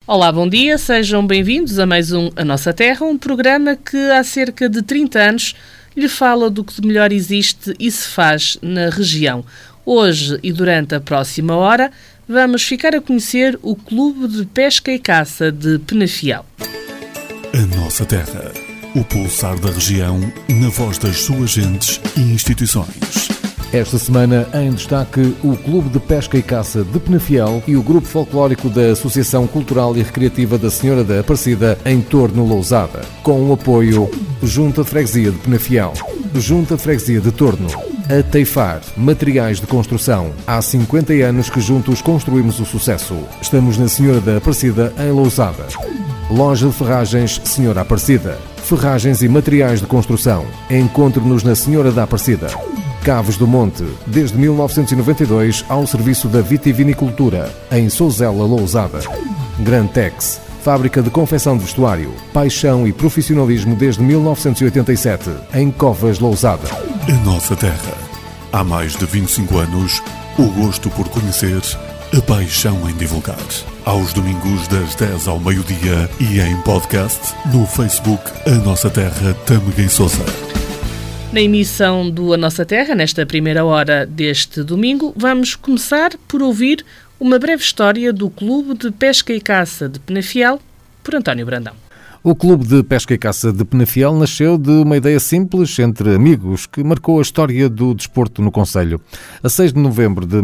Olá, bom dia, sejam bem-vindos a mais um A Nossa Terra, um programa que há cerca de 30 anos lhe fala do que de melhor existe e se faz na região. Hoje e durante a próxima hora vamos ficar a conhecer o Clube de Pesca e Caça de Penafiel. A Nossa Terra, o pulsar da região na voz das suas gentes e instituições. Esta semana, em destaque, o Clube de Pesca e Caça de Penafiel e o Grupo Folclórico da Associação Cultural e Recreativa da Senhora da Aparecida em Torno Lousada, com o apoio Junta de Freguesia de Penafiel, Junta de Freguesia de Torno, a Teifar, materiais de construção. Há 50 anos que juntos construímos o sucesso. Estamos na Senhora da Aparecida em Lousada. Loja de Ferragens Senhora Aparecida. Ferragens e materiais de construção. Encontre-nos na Senhora da Aparecida. Caves do Monte, desde 1992 ao serviço da vitivinicultura, em Souzela, Lousada. Grantex, fábrica de confecção de vestuário, paixão e profissionalismo desde 1987, em Covas, Lousada. A Nossa Terra. Há mais de 25 anos, o gosto por conhecer, a paixão em divulgar. Aos domingos das 10 ao meio-dia e em podcast no Facebook A Nossa Terra Tâmega e Sousa. Na emissão do A Nossa Terra, nesta primeira hora deste domingo, vamos começar por ouvir uma breve história do Clube de Pesca e Caça de Penafiel, por António Brandão. O Clube de Pesca e Caça de Penafiel nasceu de uma ideia simples entre amigos que marcou a história do desporto no concelho. A 6 de novembro de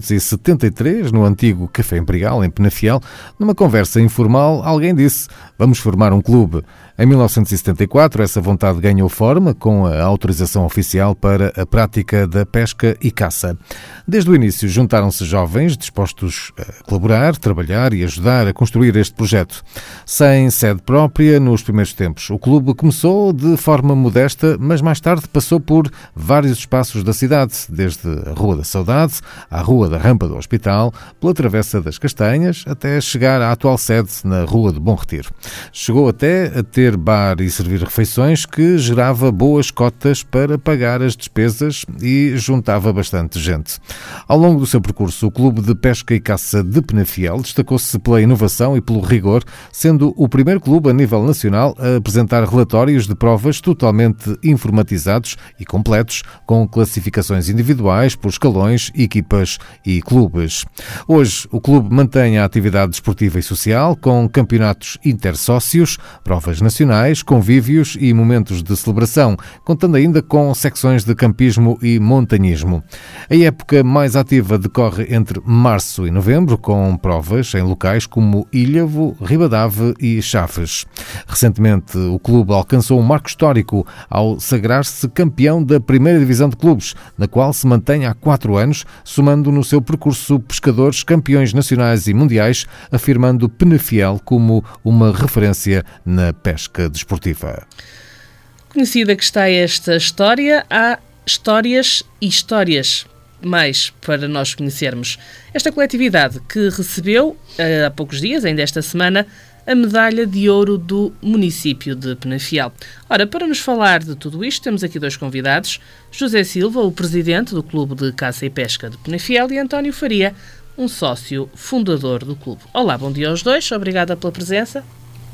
1973, no antigo Café Imperial, em Penafiel, numa conversa informal, alguém disse: "Vamos formar um clube." Em 1974, essa vontade ganhou forma com a autorização oficial para a prática da pesca e caça. Desde o início, juntaram-se jovens dispostos a colaborar, trabalhar e ajudar a construir este projeto. Sem sede própria, nos primeiros tempos, o clube começou de forma modesta, mas mais tarde passou por vários espaços da cidade, desde a Rua da Saudade à Rua da Rampa do Hospital, pela Travessa das Castanhas, até chegar à atual sede na Rua de Bom Retiro. Chegou até a ter bar e servir refeições que gerava boas cotas para pagar as despesas e juntava bastante gente. Ao longo do seu percurso, o Clube de Pesca e Caça de Penafiel destacou-se pela inovação e pelo rigor, sendo o primeiro clube a nível nacional a apresentar relatórios de provas totalmente informatizados e completos, com classificações individuais por escalões, equipas e clubes. Hoje, o clube mantém a atividade desportiva e social, com campeonatos intersócios, provas nacionais, convívios e momentos de celebração, contando ainda com secções de campismo e montanhismo. A época mais ativa decorre entre março e novembro, com provas em locais como Ilhavo, Ribadave e Chaves. Recentemente, o clube alcançou um marco histórico ao sagrar-se campeão da primeira divisão de clubes, na qual se mantém há 4 anos, somando no seu percurso pescadores campeões nacionais e mundiais, afirmando Penafiel como uma referência na pesca desportiva. Conhecida que está esta história, há histórias e histórias mais para nós conhecermos. Esta coletividade que recebeu, há poucos dias, ainda esta semana, a medalha de ouro do município de Penafiel. Ora, para nos falar de tudo isto, temos aqui 2 convidados: José Silva, o presidente do Clube de Caça e Pesca de Penafiel, e António Faria, um sócio fundador do clube. Olá, bom dia aos 2, obrigada pela presença.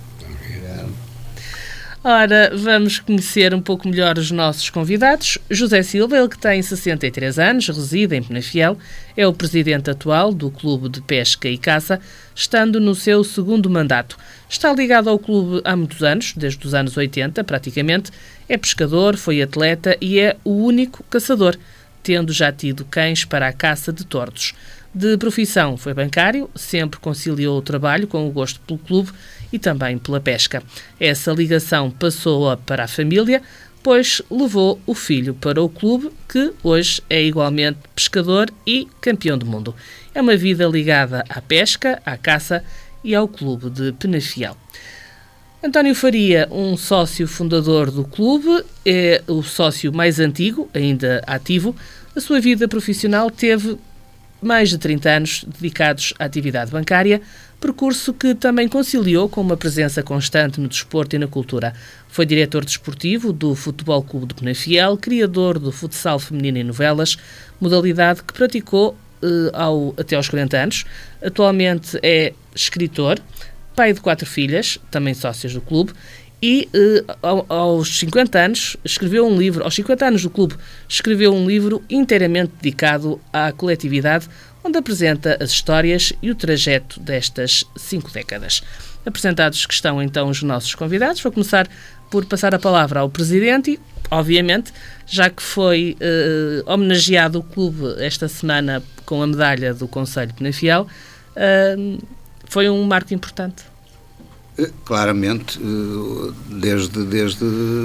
Ora, vamos conhecer um pouco melhor os nossos convidados. José Silva, ele que tem 63 anos, reside em Penafiel, é o presidente atual do Clube de Pesca e Caça, estando no seu 2º mandato. Está ligado ao clube há muitos anos, desde os anos 80 praticamente, é pescador, foi atleta e é o único caçador, tendo já tido cães para a caça de tordos. De profissão foi bancário, sempre conciliou o trabalho com o gosto pelo clube e também pela pesca. Essa ligação passou para a família, pois levou o filho para o clube, que hoje é igualmente pescador e campeão do mundo. É uma vida ligada à pesca, à caça e ao clube de Penafiel. António Faria, um sócio fundador do clube, é o sócio mais antigo, ainda ativo. A sua vida profissional teve mais de 30 anos dedicados à atividade bancária, percurso que também conciliou com uma presença constante no desporto e na cultura. Foi diretor desportivo do Futebol Clube de Penafiel, criador do futsal feminino em Novelas, modalidade que praticou até aos 40 anos. Atualmente é escritor, pai de 4 filhas, também sócias do clube, e aos 50 anos escreveu um livro, aos 50 anos do clube, escreveu um livro inteiramente dedicado à coletividade, onde apresenta as histórias e o trajeto destas 5 décadas. Apresentados que estão então os nossos convidados, vou começar por passar a palavra ao Presidente e, obviamente, já que foi homenageado o clube esta semana com a medalha do Conselho Penafiel, foi um marco importante. Claramente, desde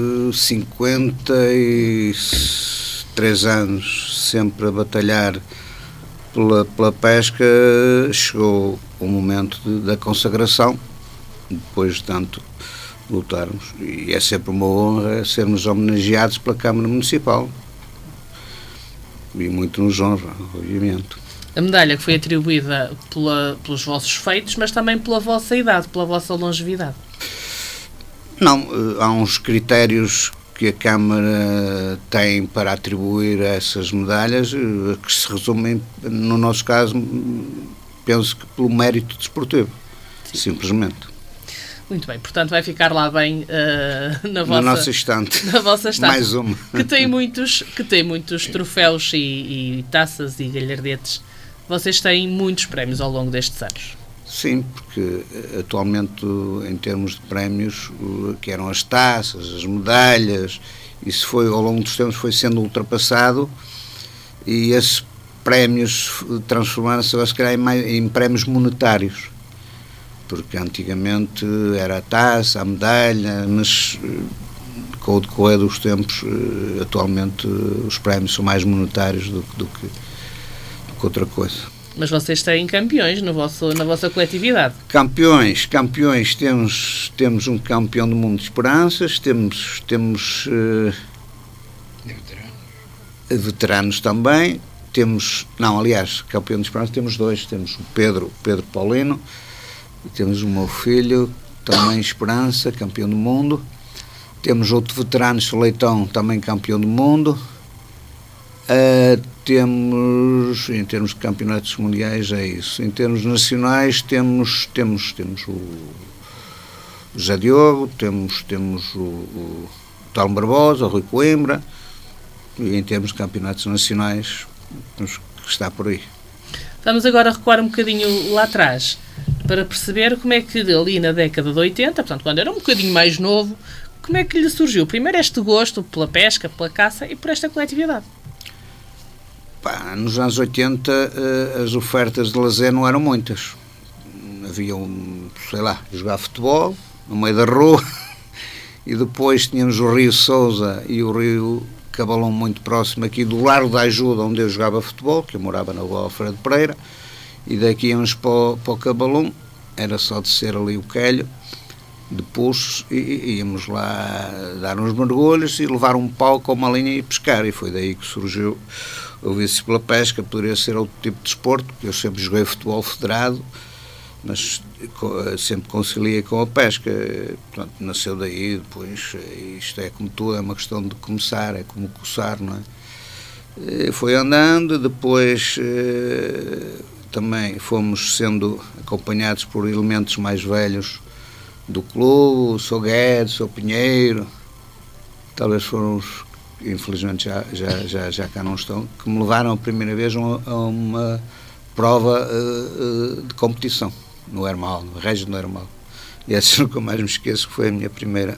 53 anos, sempre a batalhar pela pesca, chegou o momento da consagração, depois de tanto lutarmos, e é sempre uma honra sermos homenageados pela Câmara Municipal, e muito nos honra, obviamente. A medalha que foi atribuída pelos vossos feitos, mas também pela vossa idade, pela vossa longevidade. Não, há uns critérios que a Câmara tem para atribuir essas medalhas, que se resumem, no nosso caso, penso que pelo mérito desportivo, simplesmente. Muito bem, portanto vai ficar lá bem na nossa estante. Na vossa estante. Mais uma. Que tem muitos troféus e taças e galhardetes. Vocês têm muitos prémios ao longo destes anos. Sim, porque atualmente, em termos de prémios, que eram as taças, as medalhas, isso foi, ao longo dos tempos, foi sendo ultrapassado, e esses prémios transformaram-se, se calhar, em prémios monetários. Porque antigamente era a taça, a medalha, mas com o decorrer dos tempos, atualmente os prémios são mais monetários do que outra coisa. Mas vocês têm campeões na vossa coletividade. Campeões, temos um campeão do mundo de esperanças, temos veteranos também, campeão de esperança temos 2, temos o Pedro Paulino, e temos o meu filho, também esperança, campeão do mundo. Temos outro veterano, Leitão, também campeão do mundo. Temos, em termos de campeonatos mundiais, é isso. Em termos nacionais, temos o José Diogo, temos o Talmo Barbosa, o Rui Coimbra, e em termos de campeonatos nacionais, temos que estar por aí. Vamos agora recuar um bocadinho lá atrás, para perceber como é que ali na década de 80, portanto, quando era um bocadinho mais novo, como é que lhe surgiu primeiro este gosto pela pesca, pela caça e por esta coletividade? Nos anos 80 as ofertas de lazer não eram muitas. Havia jogar futebol no meio da rua, e depois tínhamos o Rio Sousa e o Rio Cabalão muito próximo aqui do Largo da Ajuda, onde eu jogava futebol, que eu morava na rua Alfredo Pereira, e daqui íamos para o Cabalão, era só descer ali o Quelho de pulsos e íamos lá dar uns mergulhos e levar um pau com uma linha e pescar, e foi daí que surgiu o vício pela pesca. Poderia ser outro tipo de desporto, porque eu sempre joguei futebol federado, mas sempre conciliei com a pesca. Portanto, nasceu daí. Depois, isto é como tudo, é uma questão de começar, é como coçar, não é? E foi andando, depois também fomos sendo acompanhados por elementos mais velhos do clube, o Sr. Guedes, o Sr. Pinheiro, talvez foram os, infelizmente já cá não estão, que me levaram a primeira vez a uma prova de competição no Hermal, no Régio do Hermal. E essa nunca mais me esqueço, que foi a minha primeira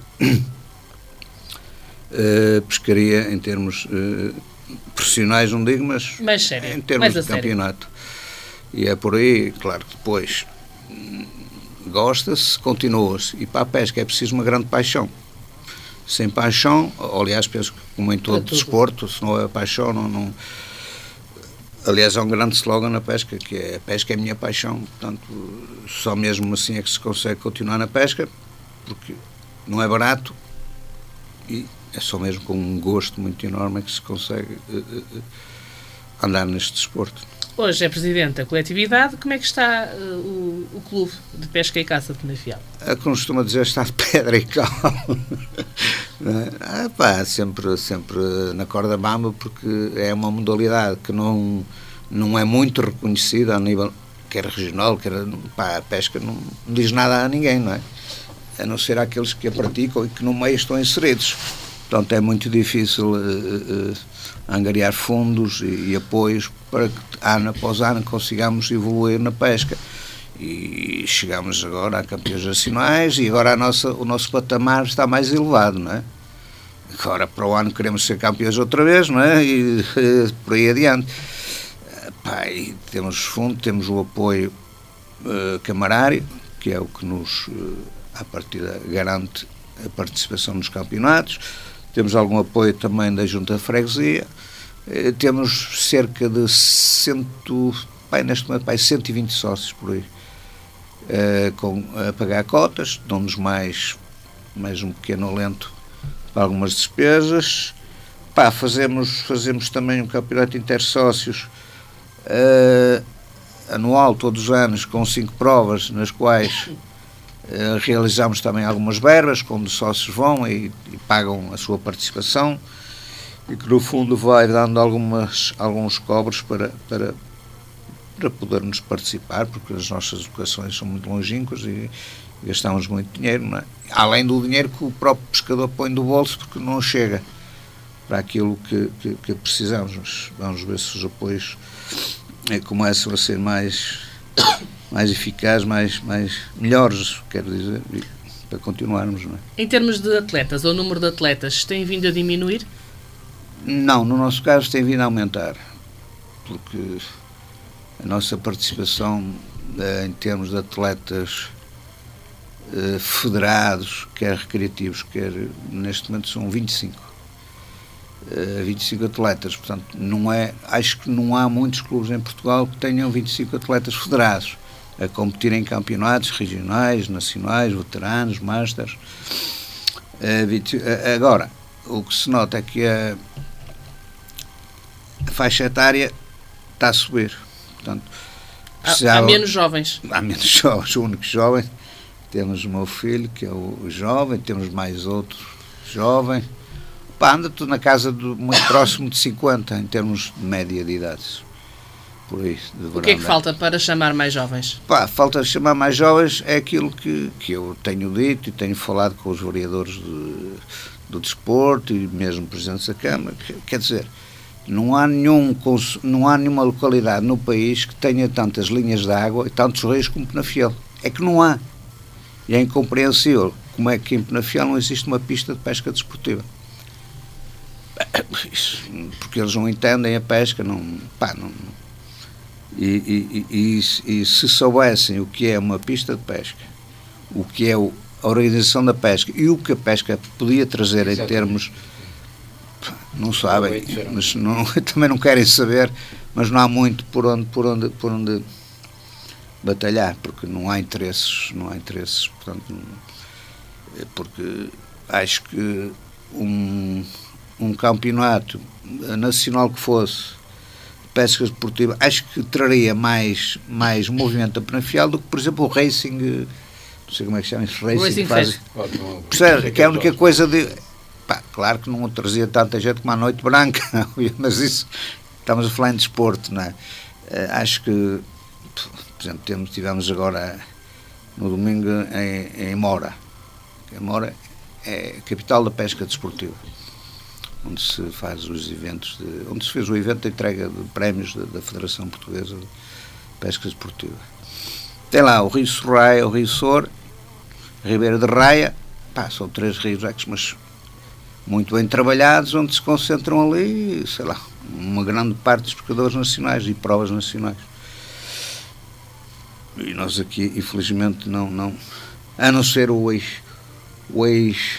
pescaria em termos profissionais, não digo, mas sério, em termos de campeonato. E é por aí, claro que depois gosta-se, continua-se. E para a pesca é preciso uma grande paixão. Sem paixão, aliás, penso que como em todo desporto, se não é paixão, não. Aliás, há um grande slogan na pesca, que é: a pesca é a minha paixão. Portanto, só mesmo assim é que se consegue continuar na pesca, porque não é barato e é só mesmo com um gosto muito enorme que se consegue andar neste desporto. Hoje é presidente da coletividade. Como é que está o clube de pesca e caça de Penafiel? Como costuma dizer, está de pedra e cal. Sempre na corda bamba, porque é uma modalidade que não é muito reconhecida a nível quer regional, a pesca não diz nada a ninguém, não é? A não ser aqueles que a praticam e que no meio estão inseridos. Portanto, é muito difícil angariar fundos e apoios para que, ano após ano, consigamos evoluir na pesca. E chegamos agora a campeões nacionais e agora o nosso patamar está mais elevado, não é? Agora, para o ano, queremos ser campeões outra vez, não é? E por aí adiante. E temos fundo, temos o apoio camarário, que é o que nos, à partida, garante a participação nos campeonatos. Temos algum apoio também da Junta de Freguesia. Temos cerca de 120 sócios por aí, a pagar cotas, dão-nos mais um pequeno alento para algumas despesas. Fazemos também um campeonato intersócios anual, todos os anos, com 5 provas, nas quais realizamos também algumas verbas, onde os sócios vão e pagam a sua participação, e que no fundo vai dando alguns cobros para podermos participar, porque as nossas locações são muito longínquas e gastamos muito dinheiro, não é? Além do dinheiro que o próprio pescador põe do bolso, porque não chega para aquilo que precisamos. Mas vamos ver se os apoios começam a ser mais eficazes, melhores, quero dizer, para continuarmos, não é? Em termos de atletas, ou número de atletas, tem vindo a diminuir? Não, no nosso caso tem vindo a aumentar, porque a nossa participação em termos de atletas federados, quer recreativos, quer neste momento são 25 atletas, portanto acho que não há muitos clubes em Portugal que tenham 25 atletas federados a competir em campeonatos regionais, nacionais, veteranos, masters. Agora, o que se nota é que a faixa etária está a subir, portanto há menos jovens. Há menos jovens. O único jovem, temos o meu filho, que é o jovem, temos mais outro jovem. Anda tudo na casa muito próximo de 50, em termos de média de idades. Por aí, o que é que falta para chamar mais jovens? Falta chamar mais jovens é aquilo que eu tenho dito e tenho falado com os vereadores do desporto e mesmo presidentes da Câmara. Quer dizer, não há nenhuma localidade no país que tenha tantas linhas de água e tantos rios como Penafiel. É que não há. E é incompreensível como é que em Penafiel não existe uma pista de pesca desportiva. Porque eles não entendem a pesca, e se soubessem o que é uma pista de pesca, o que é a organização da pesca e o que a pesca podia trazer em termos, não sabem, mas também não querem saber, mas não há muito por onde batalhar, porque não há interesses, portanto, porque acho que um campeonato nacional que fosse pesca desportiva, acho que traria mais movimento a Penafiel do que, por exemplo, o Racing, não sei como é que chama isso, Racing faz, que é a única coisa de... claro que não o trazia tanta gente como a Noite Branca, mas isso, estamos a falar em desporto, não é? Acho que, por exemplo, tivemos agora no domingo em Mora. Mora é a capital da pesca desportiva, onde se faz os eventos, onde se fez o evento da entrega de prémios da Federação Portuguesa de Pesca Desportiva. Tem lá o Rio Sorraia, o Rio Sor, a Ribeira de Raia, são 3 rios, mas muito bem trabalhados, onde se concentram ali, sei lá, uma grande parte dos pescadores nacionais e provas nacionais. E nós aqui, infelizmente, não a não ser o ex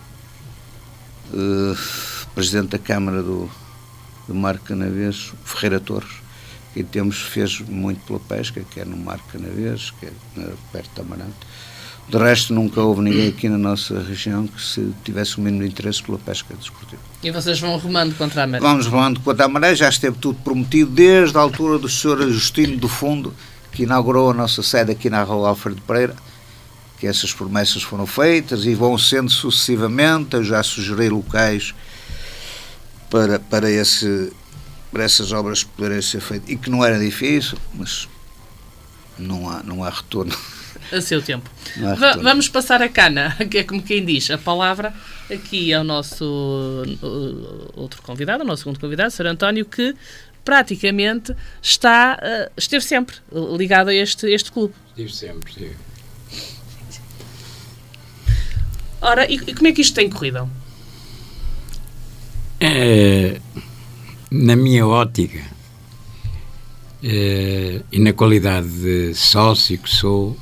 presidente da Câmara do Mar Canavês, Ferreira Torres, que fez muito pela pesca, quer no Mar Canavês, quer perto de Amarante. De resto, nunca houve ninguém aqui na nossa região que se tivesse o mínimo interesse pela pesca desportiva. E vocês vão remando contra a maré? Vamos remando contra a maré, já esteve tudo prometido desde a altura do Sr. Justino do Fundo, que inaugurou a nossa sede aqui na Rua Alfredo Pereira, que essas promessas foram feitas e vão sendo sucessivamente. Eu já sugeri locais para essas obras poderem ser feitas, e que não era difícil, mas não há retorno. A seu tempo. Vamos passar a cana, que é como quem diz, a palavra aqui ao nosso outro convidado, ao nosso segundo convidado, Sr. António, que praticamente esteve sempre ligado a este clube. Estive sempre, sim. Ora, e como é que isto tem corrido? Na minha ótica e na qualidade de sócio que sou,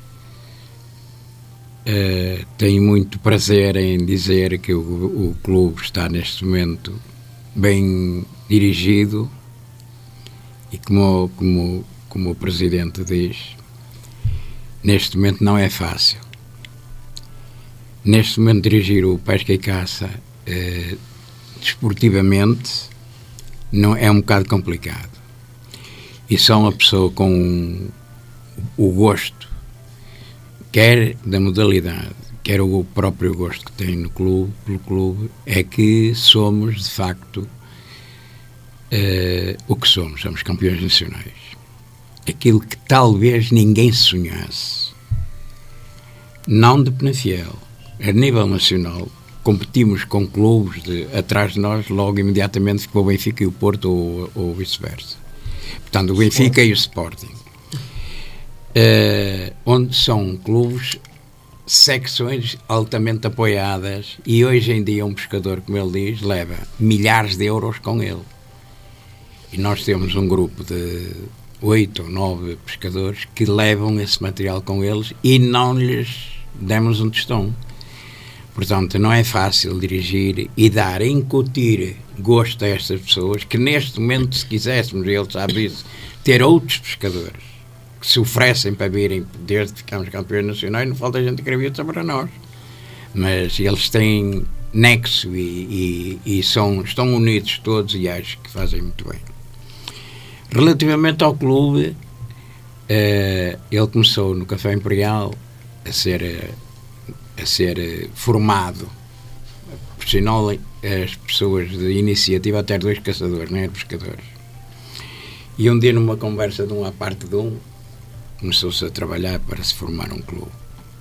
tenho muito prazer em dizer que o clube está neste momento bem dirigido e como o Presidente diz, neste momento não é fácil. Neste momento dirigir o Pesca e Caça desportivamente não é um bocado complicado. E só uma pessoa com o gosto, quer da modalidade, quer o próprio gosto que tem pelo clube, é que somos, de facto, o que somos. Somos campeões nacionais. Aquilo que talvez ninguém sonhasse. Não de Penafiel. A nível nacional, competimos com clubes atrás de nós, logo imediatamente ficou o Benfica e o Porto ou vice-versa. Portanto, o Benfica e o Sporting. Onde são clubes, secções altamente apoiadas, e hoje em dia um pescador, como ele diz, leva milhares de euros com ele. E nós temos um grupo de 8 ou 9 pescadores que levam esse material com eles e não lhes demos um tostão. Portanto, não é fácil dirigir e incutir gosto a estas pessoas que neste momento, se quiséssemos, e ele sabe disso, ter outros pescadores que se oferecem para virem desde que ficamos campeões nacionais, não falta gente que acredita para nós. Mas eles têm nexo e estão unidos todos e acho que fazem muito bem. Relativamente ao clube, ele começou no Café Imperial a ser formado. Por sinal, as pessoas de iniciativa, até 2 caçadores, não eram pescadores. E um dia, numa conversa de um à parte de um, começou-se a trabalhar para se formar um clube.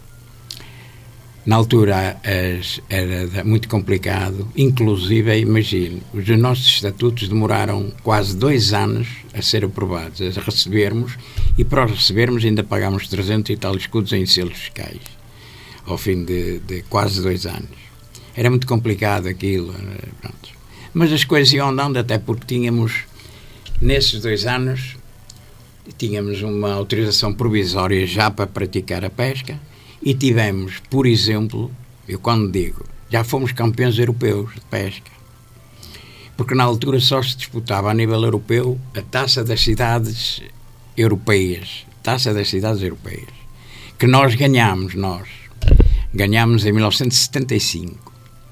Na altura era muito complicado, inclusive, imagine, os nossos estatutos demoraram quase 2 anos a ser aprovados, a recebermos, e para os recebermos ainda pagámos 300 e tal escudos em selos fiscais, ao fim de quase 2 anos. Era muito complicado aquilo, pronto. Mas as coisas iam andando, até porque tínhamos, nesses 2 anos, tínhamos uma autorização provisória já para praticar a pesca e tivemos, por exemplo, eu quando digo, já fomos campeões europeus de pesca, porque na altura só se disputava a nível europeu a Taça das Cidades Europeias, que nós ganhámos em 1975.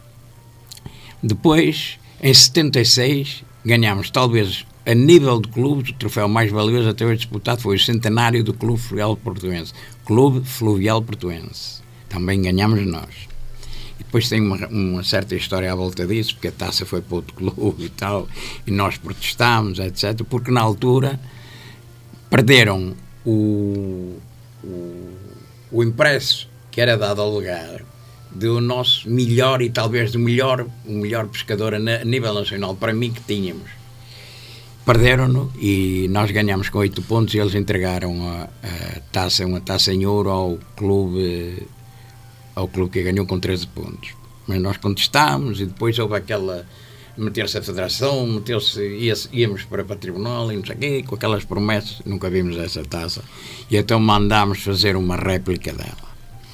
Depois, em 76, ganhámos talvez a nível de clubes, o troféu mais valioso até hoje disputado foi o centenário do Clube Fluvial Portuense. Também ganhámos nós. E depois tem uma certa história à volta disso, porque a taça foi para outro clube e tal, e nós protestámos, etc., porque na altura perderam o impresso que era dado ao lugar do nosso melhor e talvez o melhor pescador a nível nacional, para mim, que tínhamos. Perderam-no e nós ganhámos com 8 pontos e eles entregaram uma taça em ouro ao clube que ganhou com 13 pontos. Mas nós contestámos e depois houve aquela... meter-se a federação, íamos para o tribunal e não sei o quê, com aquelas promessas, nunca vimos essa taça. E então mandámos fazer uma réplica dela.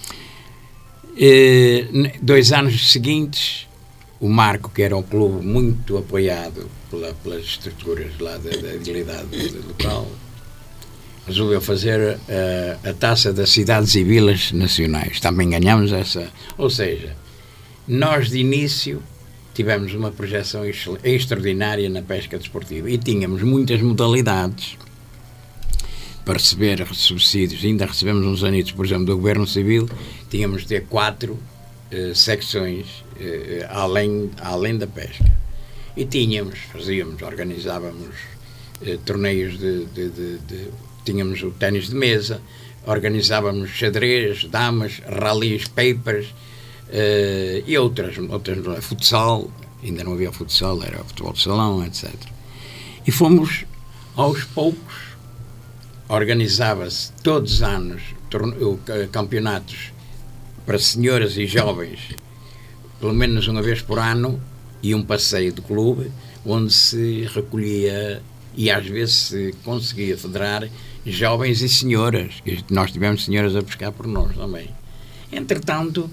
2 anos seguintes, o Marco, que era um clube muito apoiado pelas estruturas lá da habilidade local, resolveu fazer a taça das cidades e vilas nacionais. Também ganhamos essa. Ou seja, nós de início tivemos uma projeção extraordinária na pesca desportiva e tínhamos muitas modalidades para receber subsídios. Ainda recebemos uns anitos, por exemplo, do Governo Civil, tínhamos de ter 4 secções além da pesca. E organizávamos torneios tínhamos o ténis de mesa, organizávamos xadrez, damas, rallies, papers e outras, futsal, ainda não havia futsal, era futebol de salão, etc. E fomos, aos poucos, organizava-se todos os anos campeonatos para senhoras e jovens, pelo menos uma vez por ano, e um passeio de clube, onde se recolhia e às vezes se conseguia federar jovens e senhoras, que nós tivemos senhoras a pescar por nós também. Entretanto,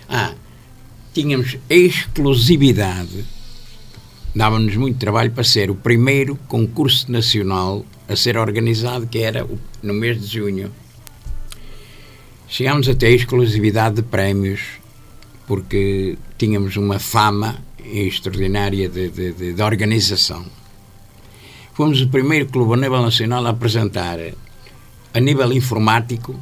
tínhamos exclusividade, dava-nos muito trabalho para ser o primeiro concurso nacional a ser organizado, que era no mês de junho. Chegámos a ter exclusividade de prémios, porque tínhamos uma fama extraordinária de organização. Fomos o primeiro clube a nível nacional a apresentar, a nível informático,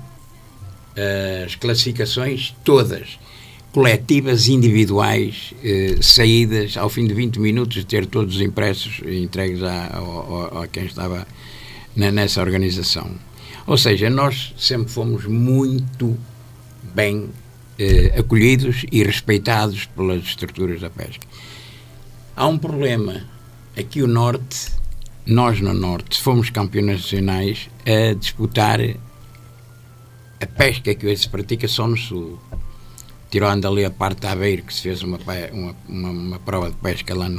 as classificações todas, coletivas, individuais, saídas, ao fim de 20 minutos, de ter todos os impressos entregues a quem estava nessa organização. Ou seja, nós sempre fomos muito bem acolhidos e respeitados pelas estruturas da pesca. Há um problema. Aqui o Norte, nós no Norte, fomos campeões nacionais a disputar a pesca que hoje se pratica só no Sul. Tirando ali a parte da Aveiro, que se fez uma prova de pesca lá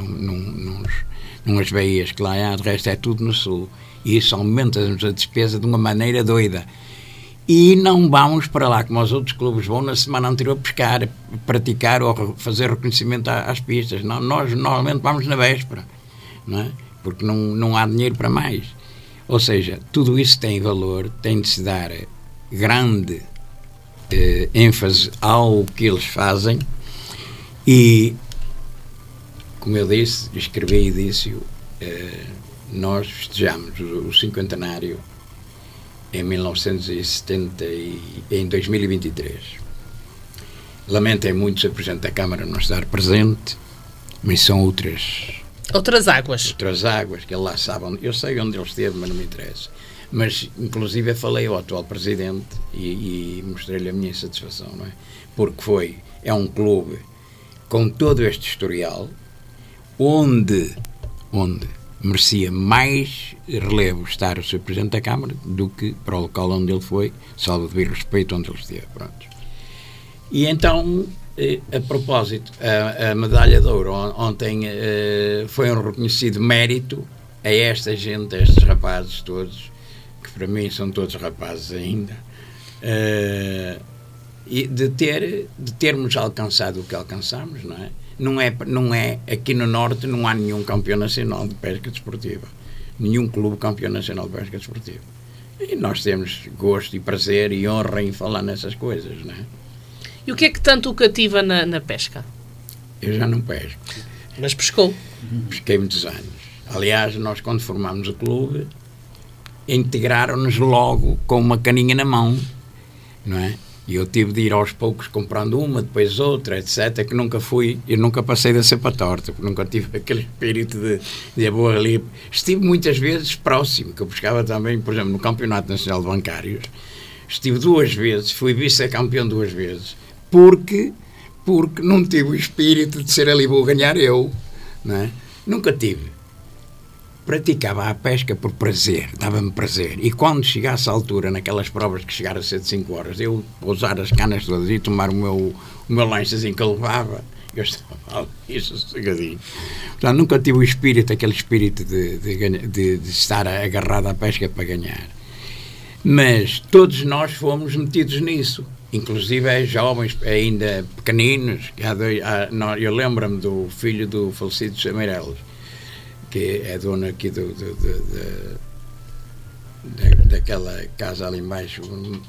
numas baías que lá há, de resto é tudo no Sul. E isso aumenta-nos a despesa de uma maneira doida. E não vamos para lá, como os outros clubes vão na semana anterior pescar, praticar ou fazer reconhecimento às pistas. Não, nós normalmente vamos na véspera, não é? Porque não há dinheiro para mais. Ou seja, tudo isso tem valor, tem de se dar grande ênfase ao que eles fazem e, como eu disse, escrevi e disse-o, nós festejamos o cinquentenário em 1970 em 2023. Lamento muito o Presidente da Câmara não estar presente, mas são outras águas que ele lá sabe. Eu sei onde ele esteve, mas não me interessa. Mas, inclusive, eu falei ao atual Presidente e mostrei-lhe a minha insatisfação, não é? Porque é um clube com todo este historial onde merecia mais relevo estar o Sr. Presidente da Câmara do que para o local onde ele foi, salvo devido respeito onde ele esteve. Pronto. E então, a propósito, a medalha de ouro ontem foi um reconhecido mérito a esta gente, a estes rapazes todos, que para mim são todos rapazes ainda, e de termos alcançado o que alcançamos, não é? Não é aqui no Norte não há nenhum campeão nacional de pesca desportiva, nenhum clube campeão nacional de pesca desportiva, e nós temos gosto e prazer e honra em falar nessas coisas, não é? E o que é que tanto o cativa na pesca? Eu já não pesco. Mas pescou? Pesquei muitos anos. Aliás, nós quando formámos o clube integraram-nos logo com uma caninha na mão, não é? E eu tive de ir aos poucos comprando uma, depois outra, etc., que eu nunca passei da cepa torta, porque nunca tive aquele espírito de boa ali. Estive muitas vezes próximo, que eu pescava também, por exemplo, no Campeonato Nacional de Bancários. Estive 2 vezes, fui vice-campeão 2 vezes, porque não tive o espírito de ser ali vou ganhar eu, não é? Nunca tive. Praticava a pesca por prazer, dava-me prazer. E quando chegasse à altura, naquelas provas que chegaram a ser de 5 horas, eu pousar as canas todas e tomar o meu lanchezinho que eu levava, eu estava isso sossegadinho. Portanto, nunca tive o espírito, aquele espírito de estar agarrado à pesca para ganhar. Mas todos nós fomos metidos nisso. Inclusive jovens, ainda pequeninos. Eu lembro-me do filho do falecido Chameireles, que é dono aqui daquela casa ali embaixo.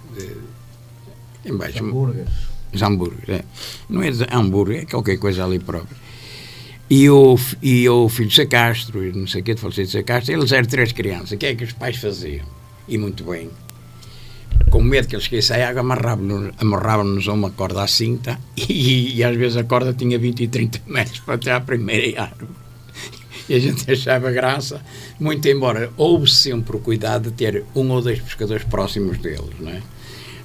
Hamburgues, é. Não é hambúrguer, é qualquer coisa ali própria. E o filho de Sacastro, não sei o que, de falecido de Sacastro, eles eram 3 crianças. O que é que os pais faziam? E muito bem. Com medo que eles caíssem à água, amarravam-nos a uma corda à cinta e às vezes a corda tinha 20 e 30 metros para até à primeira árvore. E a gente achava graça, muito embora houve sempre o cuidado de ter um ou dois pescadores próximos deles, não é?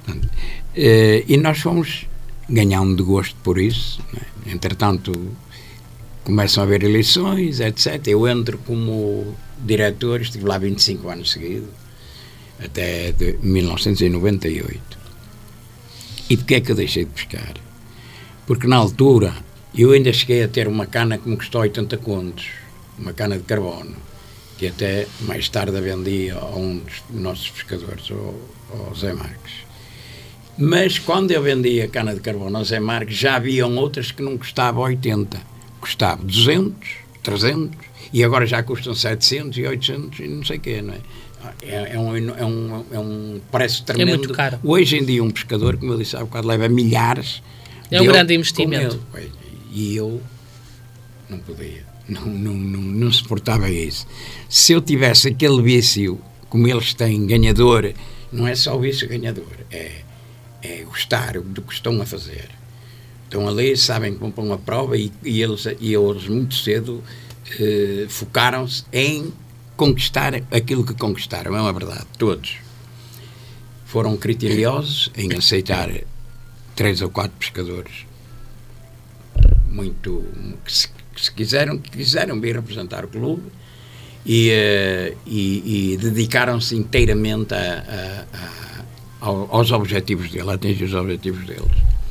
E nós fomos ganhando de gosto por isso, não é? Entretanto, começam a haver eleições, etc. Eu entro como diretor, estive lá 25 anos seguidos, até de 1998. E porquê é que eu deixei de pescar? Porque na altura eu ainda cheguei a ter uma cana que me custou 80 contos, uma cana de carbono, que até mais tarde a vendia a um dos nossos pescadores, ao Zé Marques. Mas quando eu vendia a cana de carbono ao Zé Marques, já haviam outras que não custavam 80, custavam 200, 300, e agora já custam 700 e 800 e não sei o quê, não é? É um preço tremendo. É muito caro. Hoje em dia um pescador, como eu disse há bocado, leva milhares. É um grande investimento. E eu não podia, não suportava isso. Se eu tivesse aquele vício, como eles têm, ganhador, não é só o vício ganhador, é gostar do que estão a fazer. Estão ali, sabem que vão para uma prova e eles muito cedo focaram-se em conquistar aquilo que conquistaram, é uma verdade, todos. Foram criteriosos em aceitar 3 ou 4 pescadores que quiseram vir representar o clube e dedicaram-se inteiramente aos objetivos dele, a atingir os objetivos deles.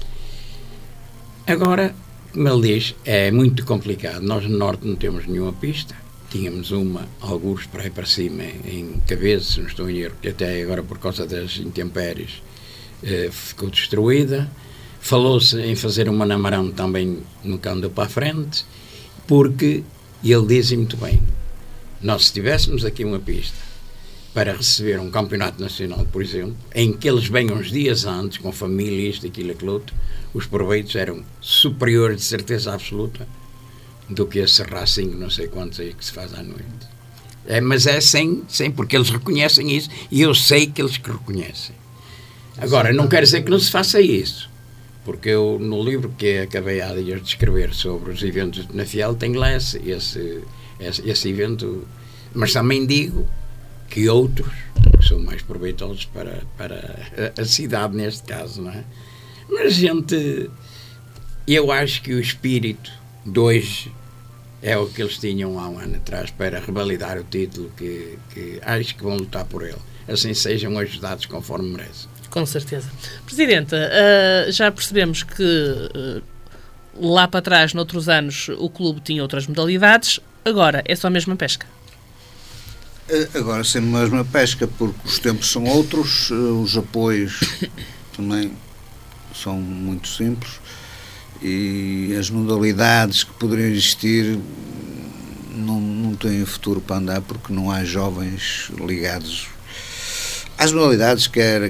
Agora, como ele diz, é muito complicado. Nós no Norte não temos nenhuma pista. Tínhamos uma, alguns para aí para cima, em Cabeça, se não estou em erro, que até agora, por causa das intempéries, ficou destruída. Falou-se em fazer uma Namarão também, nunca andou para a frente, porque ele diz muito bem, nós se tivéssemos aqui uma pista para receber um campeonato nacional, por exemplo, em que eles venham uns dias antes, com família, isto, aquilo, aquilo outro, os proveitos eram superiores, de certeza absoluta, do que esse Racing, não sei quantos aí que se faz à noite. Mas é sem, porque eles reconhecem isso, e eu sei que eles que reconhecem. Agora, não quer dizer que não se faça isso, porque eu, no livro que acabei há dias de escrever sobre os eventos de Penafiel, tenho lá esse evento, mas também digo que outros que são mais proveitosos para a cidade, neste caso, não é? Mas, gente, eu acho que o espírito de hoje é o que eles tinham há um ano atrás para revalidar o título, que acho que vão lutar por ele. Assim sejam ajudados conforme merecem. Com certeza. Presidenta, já percebemos que lá para trás, noutros anos, o clube tinha outras modalidades. Agora, é só a mesma pesca? Agora, sempre a mesma pesca, porque os tempos são outros, os apoios também são muito simples e as modalidades que poderiam existir não têm futuro para andar, porque não há jovens ligados às modalidades, quer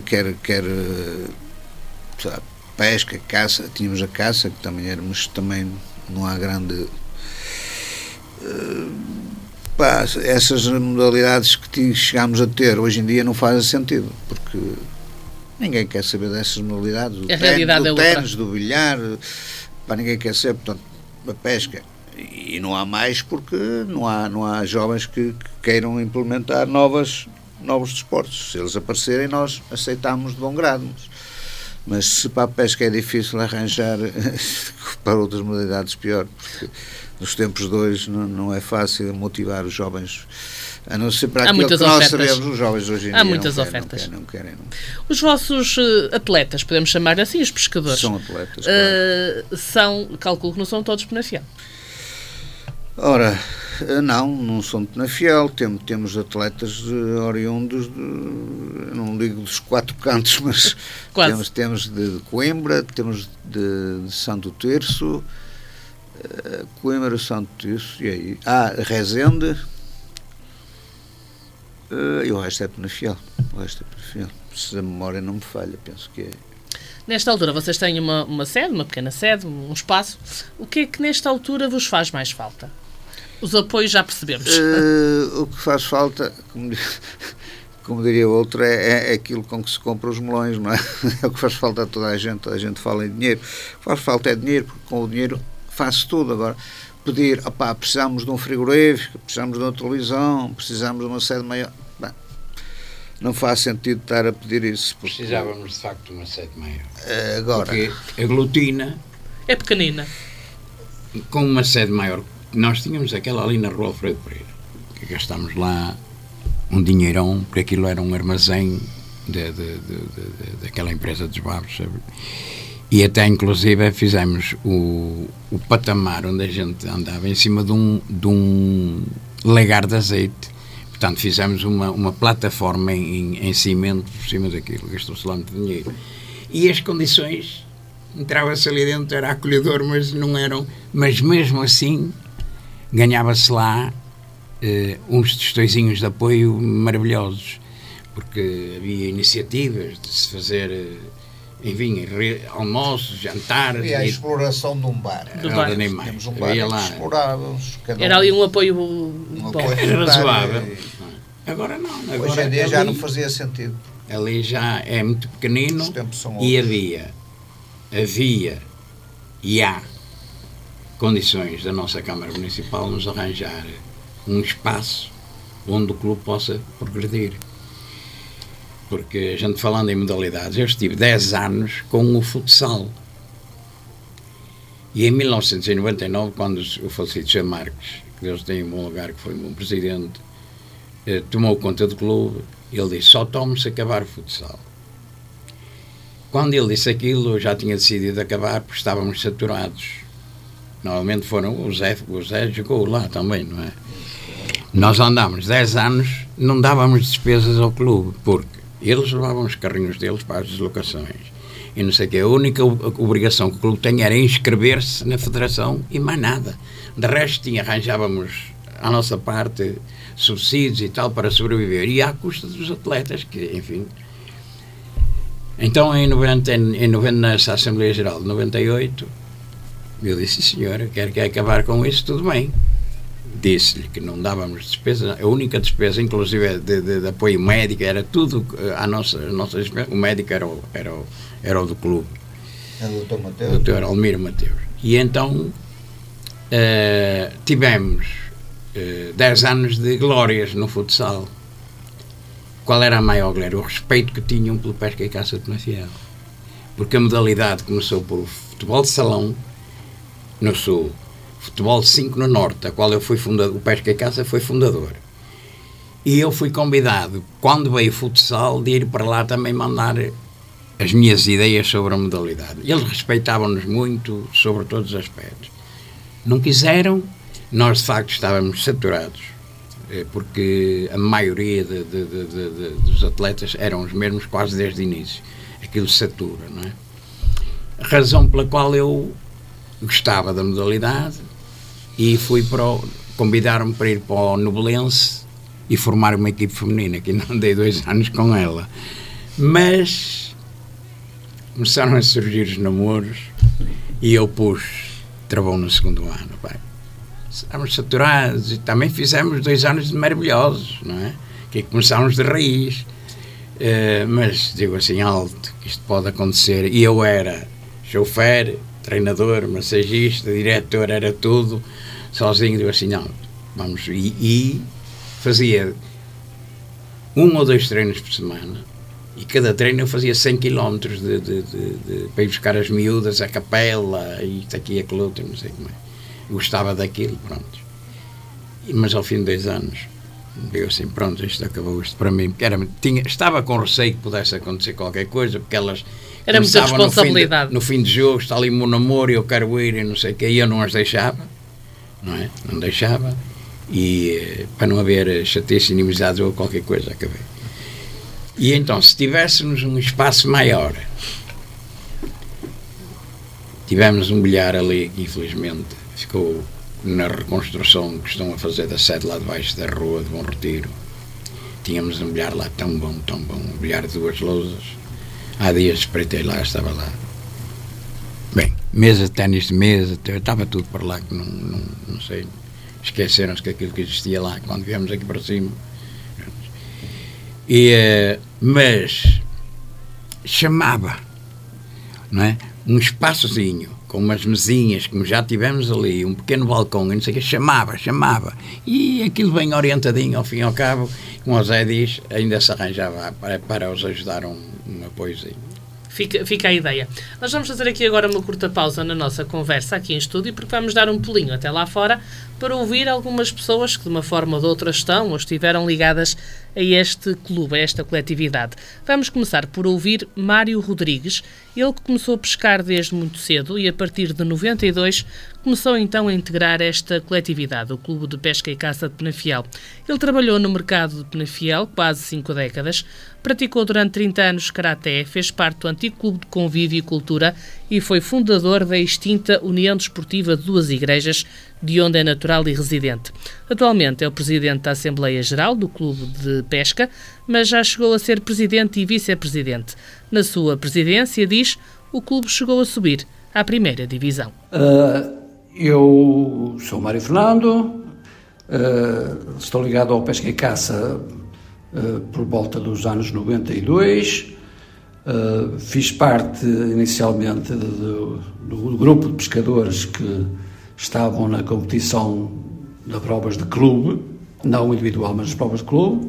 pesca, caça. Tínhamos a caça, que também era, mas também não há grande... essas modalidades que chegámos a ter hoje em dia não fazem sentido, porque ninguém quer saber dessas modalidades, do ténis, do bilhar, ninguém quer saber, portanto, a pesca. E não há mais, porque não há jovens que queiram implementar novos desportos. Se eles aparecerem, nós aceitamos de bom grado, mas se para a pesca é difícil arranjar para outras modalidades, pior, porque nos tempos de hoje não é fácil motivar os jovens, a não ser para aquilo que nós sabemos. Os jovens hoje em dia há muitas ofertas. Não querem. Os vossos atletas, podemos chamar assim, os pescadores, são atletas, claro. Calculo que não são todos Penafiel. Ora, não são de Penafiel. Temos atletas oriundos, não digo dos 4 cantos, mas temos de Coimbra, temos de Santo Tirso, Coimbra, Santo Tirso, e aí? Rezende, e o resto é Penafiel. Se a memória não me falha, penso que é. Nesta altura vocês têm uma sede, uma pequena sede, um espaço. O que é que nesta altura vos faz mais falta? Os apoios já percebemos. O que faz falta, como diria o outro, é aquilo com que se compra os melões, não é? É o que faz falta a toda a gente fala em dinheiro. O que faz falta é dinheiro, porque com o dinheiro faz-se tudo. Agora, pedir, precisamos de um frigorífico, precisamos de uma televisão, precisamos de uma sede maior. Bem, não faz sentido estar a pedir isso. Precisávamos de facto de uma sede maior. Agora, porque aglutina. É pequenina. Com uma sede maior. Nós tínhamos aquela ali na Rua Alfredo Pereira, que gastámos lá um dinheirão, porque aquilo era um armazém daquela empresa dos babos, sabe? E até inclusive fizemos o patamar onde a gente andava em cima de um lagar de azeite. Portanto, fizemos uma plataforma em cimento por cima daquilo, gastou-se lá muito dinheiro. E as condições, entrava-se ali dentro, era acolhedor, mas não eram. Mas mesmo assim, ganhava-se lá uns tostõezinhos de apoio maravilhosos, porque havia iniciativas de se fazer, enfim, almoços, jantares. E a exploração de um bar. Tínhamos um bar que explorávamos. Era ali um apoio razoável. Agora não. Agora, hoje em dia já não fazia sentido. Ali já é muito pequenino e havia e há condições da nossa Câmara Municipal nos arranjar um espaço onde o clube possa progredir. Porque a gente falando em modalidades, eu estive 10 anos com o futsal. E em 1999, quando o falecido Sr. Marques, que Deus tenha um bom lugar, que foi um bom presidente, tomou conta do clube, ele disse, só tome-se acabar o futsal. Quando ele disse aquilo, eu já tinha decidido acabar, porque estávamos saturados. Normalmente foram, o Zé jogou lá também, não é? Nós andámos 10 anos, não dávamos despesas ao clube, porque eles levavam os carrinhos deles para as deslocações e não sei o que. A única obrigação que o clube tinha era inscrever-se na federação e mais nada. De resto, arranjávamos à nossa parte subsídios e tal para sobreviver, e à custa dos atletas, que, enfim. Então, nessa Assembleia Geral de 98, eu disse, senhora, quer acabar com isso, tudo bem. Disse-lhe que não dávamos despesa, a única despesa, inclusive de apoio médico, era tudo a nossa despesa. O médico era o do clube. É o Dr. Mateus. O Dr. Almiro Mateus. E então tivemos 10 anos de glórias no futsal. Qual era a maior glória? O respeito que tinham pelo Pesca e Caça de Penafiel. Porque a modalidade começou por futebol de salão no sul, futebol 5 no norte, a qual eu fui fundador, o Pesca e Caça foi fundador. E eu fui convidado, quando veio o futsal, de ir para lá também mandar as minhas ideias sobre a modalidade. Eles respeitavam-nos muito sobre todos os aspectos. Não quiseram, nós de facto estávamos saturados, porque a maioria dos atletas eram os mesmos quase desde o início. Aquilo satura, não é? A razão pela qual eu gostava da modalidade e convidaram-me para ir para o Nobelense e formar uma equipe feminina, que ainda andei 2 anos com ela. Mas começaram a surgir os namoros e eu travou no 2º ano. Pai. Estávamos saturados e também fizemos 2 anos maravilhosos, não é? Que começámos de raiz. Mas digo assim alto, que isto pode acontecer. E eu era chofer, treinador, massagista, diretor, era tudo sozinho. Digo assim, não, vamos. E fazia 1 ou 2 treinos por semana, e cada treino eu fazia 100 km para ir buscar as miúdas, a capela, e isto aqui, aquilo outro, não sei como é. Gostava daquilo, pronto. Mas ao fim de 2 anos, eu assim, pronto, isto acabou, isto para mim, porque estava com receio que pudesse acontecer qualquer coisa, porque elas era muita responsabilidade. No fim de jogo, está ali o meu namoro, eu quero ir e não sei o que, e eu não as deixava, não é? Não deixava, e para não haver chatice, inimizades ou qualquer coisa, acabei. E então, se tivéssemos um espaço maior, tivemos um bilhar ali, que infelizmente ficou na reconstrução que estão a fazer da sede lá debaixo da rua de Bom Retiro. Tínhamos um bilhar lá tão bom, um bilhar de 2 lousas. Há dias espreitei lá, estava lá. Bem, mesa de ténis de mesa, estava tudo para lá, que não sei, esqueceram-se que aquilo que existia lá quando viemos aqui para cima. Mas chamava, não é? um espaçozinho, com umas mesinhas, como já tivemos ali, um pequeno balcão, não sei o que, chamava. E aquilo bem orientadinho, ao fim e ao cabo, como o Zé diz, ainda se arranjava para os ajudar um apoiozinho. Fica a ideia. Nós vamos fazer aqui agora uma curta pausa na nossa conversa aqui em estúdio, porque vamos dar um pulinho até lá fora para ouvir algumas pessoas que de uma forma ou de outra estão ou estiveram ligadas a este clube, a esta coletividade. Vamos começar por ouvir Mário Rodrigues, ele que começou a pescar desde muito cedo e a partir de 92 começou então a integrar esta coletividade, o Clube de Pesca e Caça de Penafiel. Ele trabalhou no mercado de Penafiel quase 5 décadas, praticou durante 30 anos karaté, fez parte do antigo Clube de Convívio e Cultura e foi fundador da extinta União Desportiva de Duas Igrejas, de onde é natural e residente. Atualmente é o presidente da Assembleia Geral do Clube de Pesca, mas já chegou a ser presidente e vice-presidente. Na sua presidência, diz, o clube chegou a subir à primeira divisão. Eu sou Mário Fernando, estou ligado ao Pesca e Caça por volta dos anos 92, fiz parte inicialmente do grupo de pescadores que estavam na competição de provas de clube, não individual, mas provas de clube.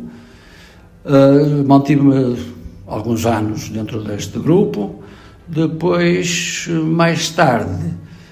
Mantive-me alguns anos dentro deste grupo. Depois, mais tarde,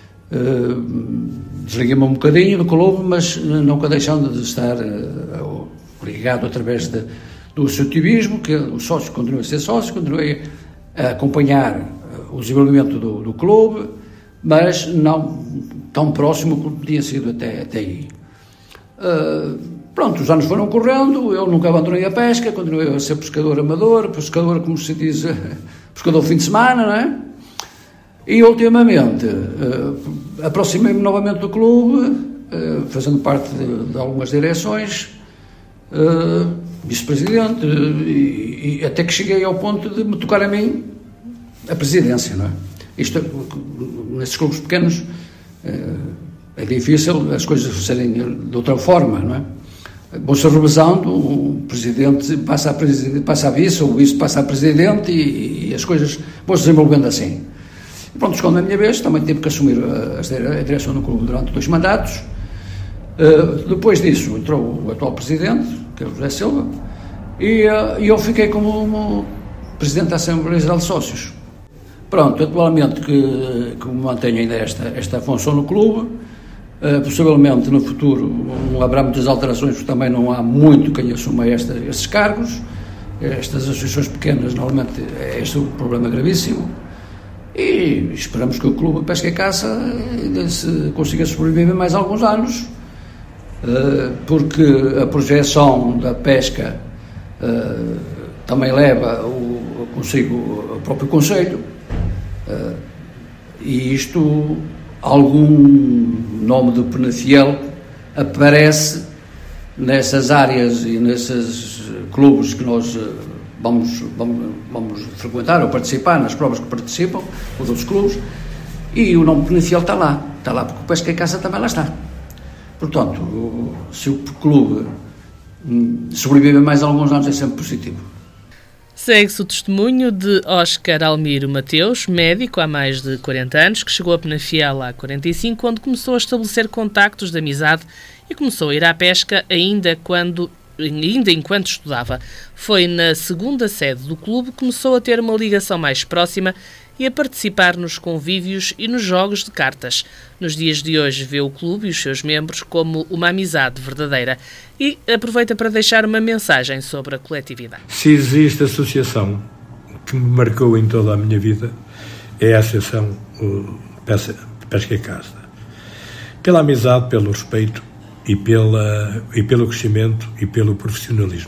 desliguei-me um bocadinho do clube, mas nunca deixando de estar ligado através do associativismo, que o sócio continua a ser sócio, continuei a acompanhar o desenvolvimento do clube, mas não tão próximo como tinha sido até aí. Pronto, os anos foram correndo, eu nunca abandonei a pesca, continuei a ser pescador amador, pescador, como se diz, pescador fim de semana, não é? E ultimamente aproximei-me novamente do clube, fazendo parte de algumas direções, vice-presidente, e até que cheguei ao ponto de me tocar a mim a presidência, não é? Isto, nesses clubes pequenos, é difícil as coisas serem de outra forma, não é? Vão-se revezando, o presidente passa a vice, ou o vice passa a presidente e as coisas vão-se desenvolvendo assim. E pronto, quando a minha vez, também tive que assumir a direção do clube durante 2 mandatos. Depois disso entrou o atual presidente, que é o José Silva, e eu fiquei como presidente da Assembleia Geral de Sócios. Pronto, atualmente que mantenho ainda esta função no clube, possivelmente no futuro não haverá muitas alterações, porque também não há muito quem assuma estes cargos. Estas associações pequenas, normalmente, este é um problema gravíssimo, e esperamos que o Clube de Pesca e Caça ainda consiga sobreviver mais alguns anos, porque a projeção da pesca também leva consigo o próprio concelho, e isto, algum nome do Penafiel aparece nessas áreas e nesses clubes que nós vamos frequentar ou participar, nas provas que participam, os outros clubes, e o nome Penafiel está lá porque o Pesca e Caça também lá está. Portanto, se o clube sobreviver mais alguns anos, é sempre positivo. Segue-se o testemunho de Óscar Almiro Mateus, médico há mais de 40 anos, que chegou a Penafiel há 45, onde começou a estabelecer contactos de amizade e começou a ir à pesca ainda enquanto estudava. Foi na segunda sede do clube que começou a ter uma ligação mais próxima e a participar nos convívios e nos jogos de cartas. Nos dias de hoje vê o clube e os seus membros como uma amizade verdadeira e aproveita para deixar uma mensagem sobre a coletividade. Se existe associação que me marcou em toda a minha vida, é a Associação Pesca e Caça. Pela amizade, pelo respeito e pelo crescimento e pelo profissionalismo.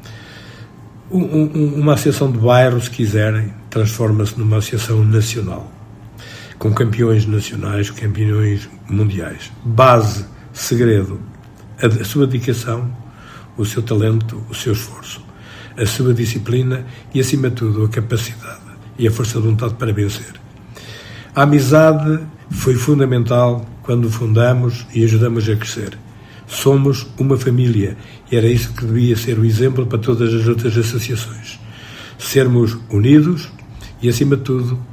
Uma associação de bairro, se quiserem, transforma-se numa associação nacional, com campeões nacionais, campeões mundiais. Base, segredo, a sua dedicação, o seu talento, o seu esforço, a sua disciplina e, acima de tudo, a capacidade e a força de vontade para vencer. A amizade foi fundamental quando fundamos e ajudamos a crescer. Somos uma família e era isso que devia ser o exemplo para todas as outras associações. Sermos unidos e, acima de tudo,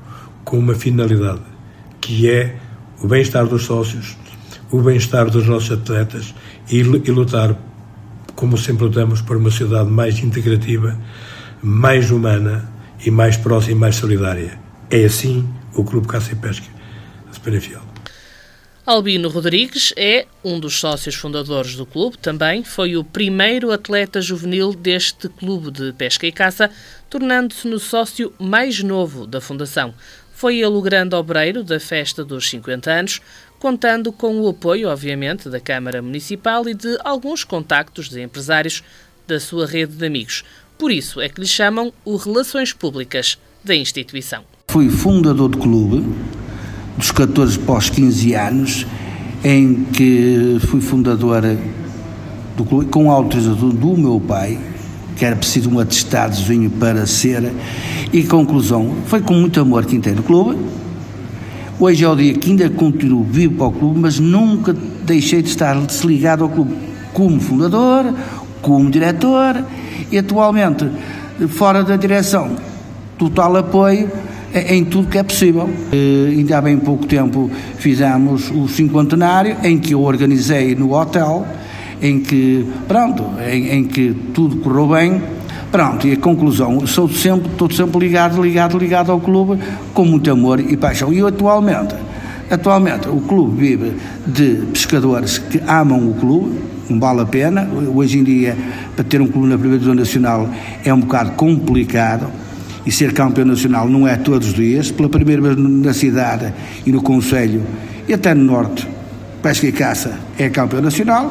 com uma finalidade, que é o bem-estar dos sócios, o bem-estar dos nossos atletas e lutar, como sempre lutamos, por uma sociedade mais integrativa, mais humana e mais próxima e mais solidária. É assim o Clube Caça e Pesca de Penafiel. Albino Rodrigues é um dos sócios fundadores do clube, também foi o primeiro atleta juvenil deste clube de pesca e caça, tornando-se no sócio mais novo da fundação. Foi ele o grande obreiro da festa dos 50 anos, contando com o apoio, obviamente, da Câmara Municipal e de alguns contactos de empresários da sua rede de amigos. Por isso é que lhe chamam o Relações Públicas da instituição. Fui fundador do clube, dos 14 para os 15 anos, em que fui fundador do clube com a autorização do meu pai, que era preciso um atestadozinho para ser, e conclusão, foi com muito amor que entrei no clube. Hoje é o dia que ainda continuo vivo para o clube, mas nunca deixei de estar desligado ao clube, como fundador, como diretor, e atualmente, fora da direção, total apoio em tudo que é possível. Ainda há bem pouco tempo fizemos o 50º, em que eu organizei no hotel, em que tudo correu bem. Pronto, e a conclusão, estou sempre ligado ao clube, com muito amor e paixão. E atualmente o clube vive de pescadores que amam o clube, não vale a pena. Hoje em dia, para ter um clube na primeira divisão nacional é um bocado complicado, e ser campeão nacional não é todos os dias. Pela primeira vez na cidade e no concelho, e até no norte, pesca e caça é campeão nacional.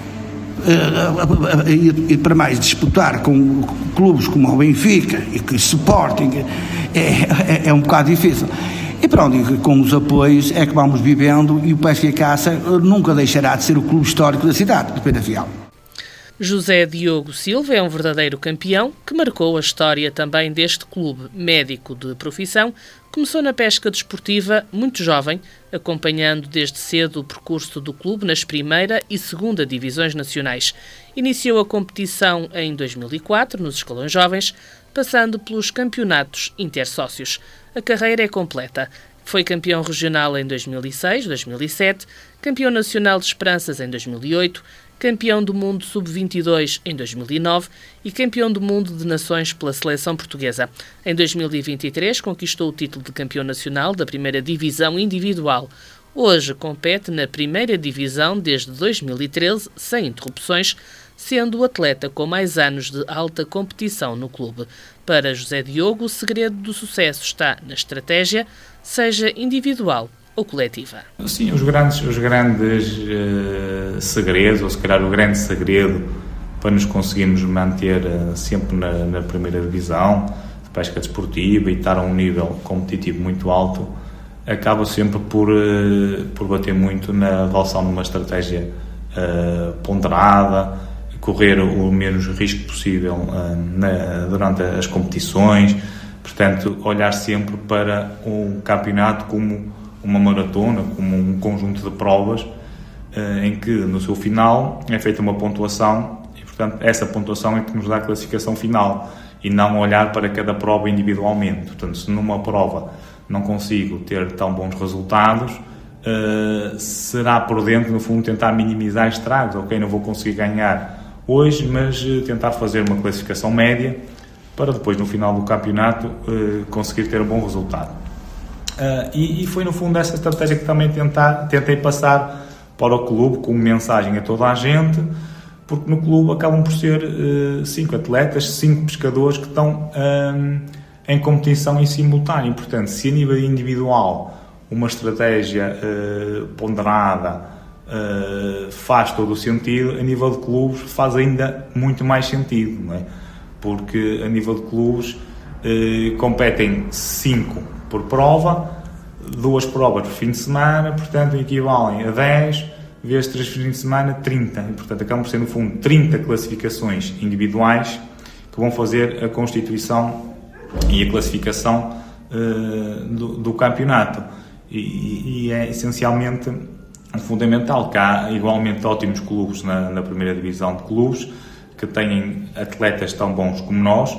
E para mais disputar com clubes como o Benfica e o Sporting é um bocado difícil. E pronto, e com os apoios é que vamos vivendo, e o Pesca e Caça nunca deixará de ser o clube histórico da cidade de Penafiel. José Diogo Silva é um verdadeiro campeão que marcou a história também deste clube. Médico de profissão, começou na pesca desportiva muito jovem, acompanhando desde cedo o percurso do clube nas primeira e segunda divisões nacionais. Iniciou a competição em 2004, nos escalões jovens, passando pelos campeonatos intersócios. A carreira é completa. Foi campeão regional em 2006, 2007, campeão nacional de Esperanças em 2008, campeão do mundo sub-22 em 2009 e campeão do mundo de nações pela seleção portuguesa. Em 2023 conquistou o título de campeão nacional da primeira divisão individual. Hoje compete na primeira divisão desde 2013, sem interrupções, sendo o atleta com mais anos de alta competição no clube. Para José Diogo, o segredo do sucesso está na estratégia, seja individual ou coletiva. Sim, os grandes segredos, ou se calhar o grande segredo para nos conseguirmos manter sempre na primeira divisão de pesca desportiva e estar a um nível competitivo muito alto, acaba sempre por bater muito na adoção de uma estratégia ponderada, correr o menos risco possível durante as competições. Portanto, olhar sempre para um campeonato como uma maratona, como um conjunto de provas em que no seu final é feita uma pontuação e, portanto, essa pontuação é que nos dá a classificação final, e não olhar para cada prova individualmente. Portanto, se numa prova não consigo ter tão bons resultados, será prudente, no fundo, tentar minimizar estragos. Ok, não vou conseguir ganhar hoje, mas tentar fazer uma classificação média para depois, no final do campeonato, conseguir ter um bom resultado. E foi, no fundo, essa estratégia que também tentei passar para o clube, como mensagem a toda a gente, porque no clube acabam por ser 5 atletas, 5 pescadores que estão em competição em simultâneo. Portanto, se a nível individual uma estratégia ponderada faz todo o sentido, a nível de clubes faz ainda muito mais sentido, não é? Porque a nível de clubes competem 5 por prova, 2 provas por fim de semana, portanto equivalem a 10 vezes 3 fins de semana, 30. E, portanto, acabam por ser, no fundo, 30 classificações individuais que vão fazer a constituição e a classificação do campeonato. E é essencialmente fundamental que há igualmente ótimos clubes na primeira divisão de clubes que têm atletas tão bons como nós,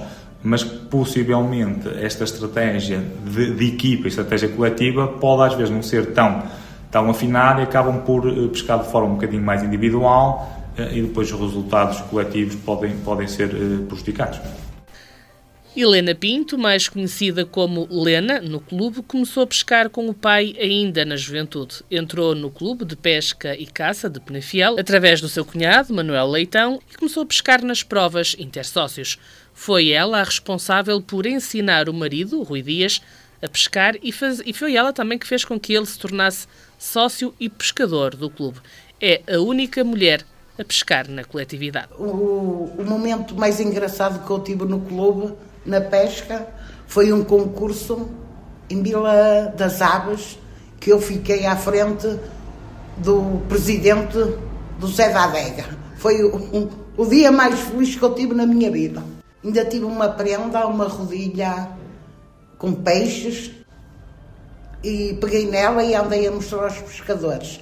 mas possivelmente esta estratégia de equipa, estratégia coletiva, pode às vezes não ser tão afinada e acabam por pescar de forma um bocadinho mais individual e depois os resultados coletivos podem ser prejudicados. Helena Pinto, mais conhecida como Lena, no clube, começou a pescar com o pai ainda na juventude. Entrou no clube de pesca e caça de Penafiel através do seu cunhado, Manuel Leitão, e começou a pescar nas provas intersócios. Foi ela a responsável por ensinar o marido, Rui Dias, a pescar e foi ela também que fez com que ele se tornasse sócio e pescador do clube. É a única mulher a pescar na coletividade. O momento mais engraçado que eu tive no clube, na pesca, foi um concurso em Vila das Aves, que eu fiquei à frente do presidente do Zé da Adega. Foi o dia mais feliz que eu tive na minha vida. Ainda tive uma prenda, uma rodilha com peixes, e peguei nela e andei a mostrar aos pescadores.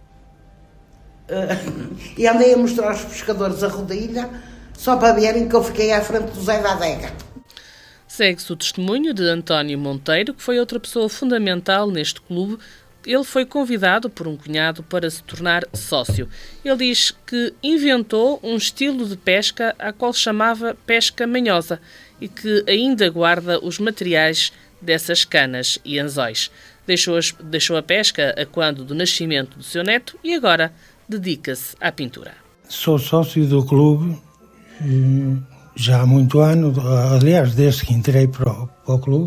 A rodilha, só para verem que eu fiquei à frente do Zé da Adega. Segue-se o testemunho de António Monteiro, que foi outra pessoa fundamental neste clube. Ele foi convidado por um cunhado para se tornar sócio. Ele diz que inventou um estilo de pesca a qual chamava pesca manhosa e que ainda guarda os materiais dessas canas e anzóis. Deixou a pesca a quando do nascimento do seu neto e agora dedica-se à pintura. Sou sócio do clube já há muito ano, aliás, desde que entrei para o clube.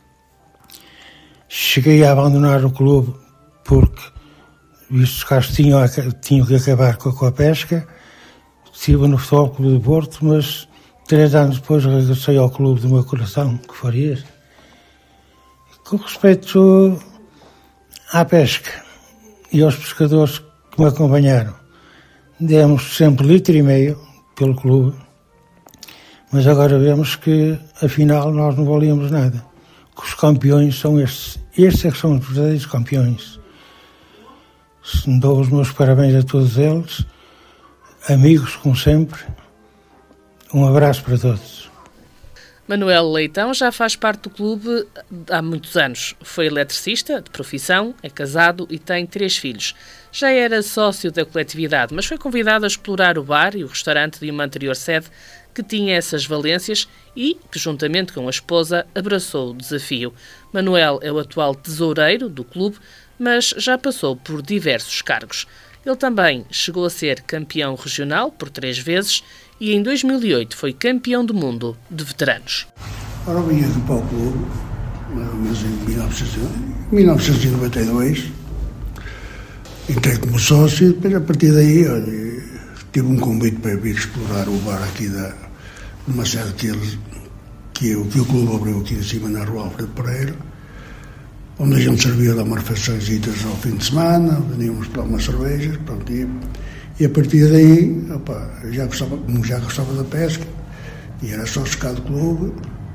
Cheguei a abandonar o clube porque, visto que os carros tinham que acabar com a pesca. Estive no Futebol Clube do Porto, mas 3 anos depois regressei ao clube do meu coração, que Farias. Com respeito à pesca e aos pescadores que me acompanharam, demos sempre 1,5 litro pelo clube, mas agora vemos que, afinal, nós não valíamos nada. Que os campeões são estes. Estes é que são os verdadeiros campeões. Dou os meus parabéns a todos eles, amigos como sempre. Um abraço para todos. Manuel Leitão já faz parte do clube há muitos anos. Foi eletricista de profissão, é casado e tem 3 filhos. Já era sócio da coletividade, mas foi convidado a explorar o bar e o restaurante de uma anterior sede que tinha essas valências e que, juntamente com a esposa, abraçou o desafio. Manuel é o atual tesoureiro do clube, mas já passou por diversos cargos. Ele também chegou a ser campeão regional por 3 vezes e em 2008 foi campeão do mundo de veteranos. Ora, eu vinha para o clube, mas em 1992, entrei como sócio e depois, a partir daí, olha, tive um convite para vir explorar o bar aqui numa sede que o clube abriu aqui em cima na rua Alfredo Pereira, onde a gente servia lá umas refeições ao fim de semana, vendíamos para umas cervejas, pronto, e a partir daí, opa, já gostava da pesca, e era só secar do clube,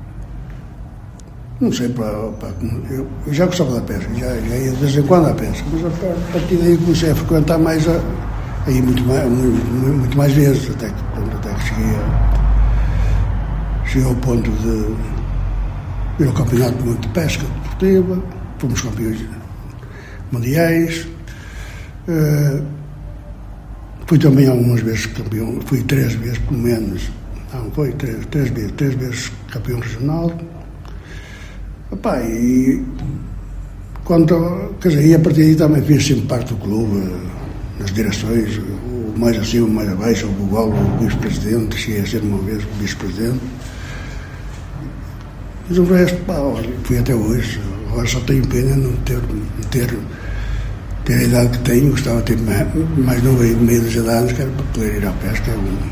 não sei, eu já gostava da pesca, já ia de vez em quando à pesca, mas a partir daí comecei a frequentar mais, aí muito mais vezes, até que cheguei ao ponto de ir ao campeonato do mundo de pesca desportiva, fomos campeões mundiais, fui também algumas vezes campeão, fui 3 vezes pelo menos, não, foi 3 vezes campeão regional. Epá, e a partir daí também fiz sempre parte do clube, nas direções, o mais acima, o mais abaixo, o Bugal, o vice-presidente, cheguei a ser uma vez vice-presidente. Mas o resto, fui até hoje. Agora só tenho pena não ter a idade que tenho, gostava de ter mais novo aí, meio de anos, que era para poder ir à pesca.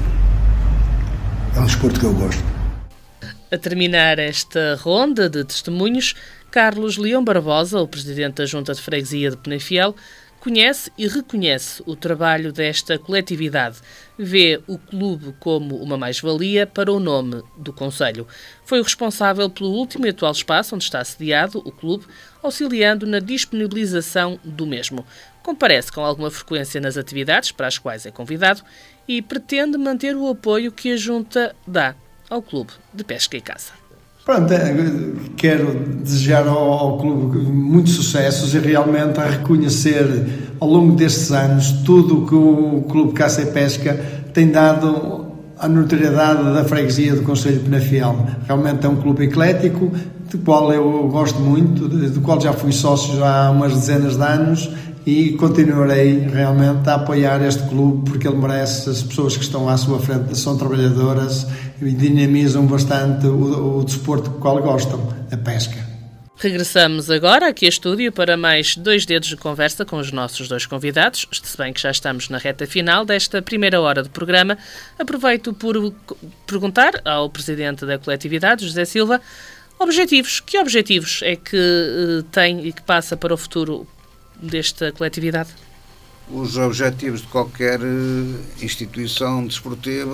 É um desporto que eu gosto. A terminar esta ronda de testemunhos, Carlos Leão Barbosa, o presidente da Junta de Freguesia de Penafiel, conhece e reconhece o trabalho desta coletividade. Vê o clube como uma mais-valia para o nome do concelho. Foi o responsável pelo último e atual espaço onde está sediado o clube, auxiliando na disponibilização do mesmo. Comparece com alguma frequência nas atividades para as quais é convidado e pretende manter o apoio que a Junta dá ao Clube de Pesca e Caça. Pronto, quero desejar ao clube muitos sucessos e realmente a reconhecer ao longo destes anos tudo o que o Clube Caça e Pesca tem dado à notoriedade da freguesia do Concelho de Penafiel. Realmente é um clube eclético, do qual eu gosto muito, do qual já fui sócio há umas dezenas de anos e continuarei realmente a apoiar este clube porque ele merece. As pessoas que estão à sua frente são trabalhadoras e dinamizam bastante o desporto do qual gostam, a pesca. Regressamos agora aqui a estúdio para mais 2 dedos de conversa com os nossos 2 convidados, se bem que já estamos na reta final desta primeira hora de programa. Aproveito por perguntar ao Presidente da coletividade, José Silva, que objetivos é que tem e que passa para o futuro desta coletividade? Os objetivos de qualquer instituição desportiva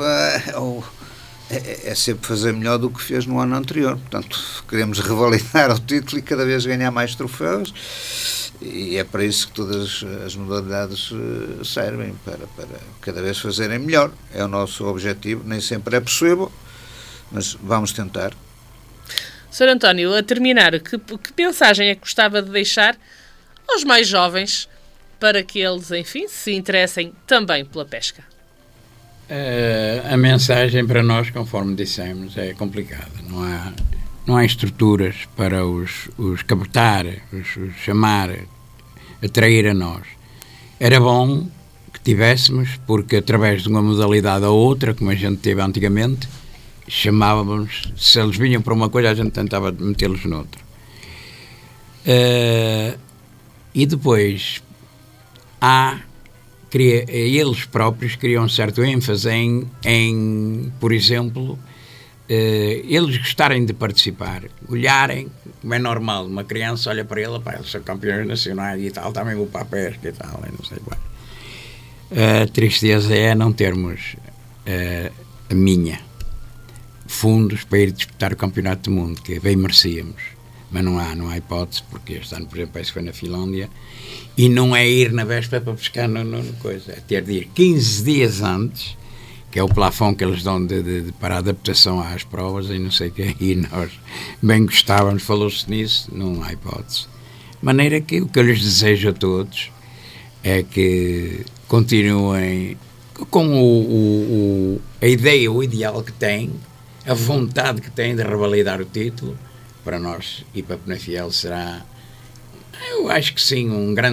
é sempre fazer melhor do que fez no ano anterior. Portanto, queremos revalidar o título e cada vez ganhar mais troféus, e é para isso que todas as modalidades servem, para cada vez fazerem melhor. É o nosso objetivo, nem sempre é possível, mas vamos tentar. Sr. António, a terminar, que mensagem é que gostava de deixar aos mais jovens para que eles, enfim, se interessem também pela pesca? A mensagem para nós, conforme dissemos, é complicada. Não há estruturas para os captar, os chamar, atrair a nós. Era bom que tivéssemos, porque através de uma modalidade ou outra, como a gente teve antigamente, chamávamos, se eles vinham para uma coisa, a gente tentava metê-los noutra. E depois eles próprios criam um certo ênfase em, por exemplo, eles gostarem de participar, olharem, como é normal, uma criança olha para ele, eles são campeões nacionais e tal, também vou para a pesca e tal, não sei qual. A tristeza é não termos a minha fundos para ir disputar o campeonato do mundo, que bem merecíamos, mas não há hipótese, porque este ano, por exemplo, parece que foi na Finlândia, e não é ir na véspera para pescar no coisa, é ter de ir 15 dias antes, que é o plafond que eles dão para a adaptação às provas e não sei o que, e nós bem gostávamos, falou-se nisso, não há hipótese. De maneira que o que eu lhes desejo a todos é que continuem com a ideia, o ideal que têm, a vontade que têm de revalidar o título. Para nós e para Penafiel será, eu acho que sim,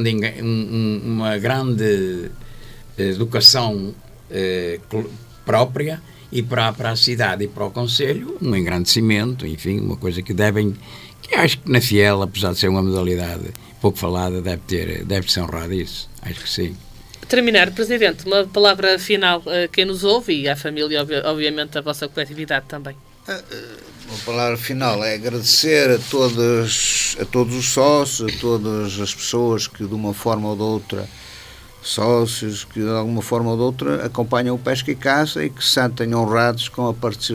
uma grande educação própria, e para a cidade e para o Concelho um engrandecimento, enfim, uma coisa que acho que Penafiel, apesar de ser uma modalidade pouco falada, deve ser honrado isso, acho que sim. Terminar, Presidente, uma palavra final a quem nos ouve e à família, obviamente, a vossa coletividade também. Uma palavra final é agradecer a todos os sócios, a todas as pessoas que de uma forma ou de outra, sócios que de alguma forma ou de outra acompanham o Pesca e Caça e que se sentem honrados com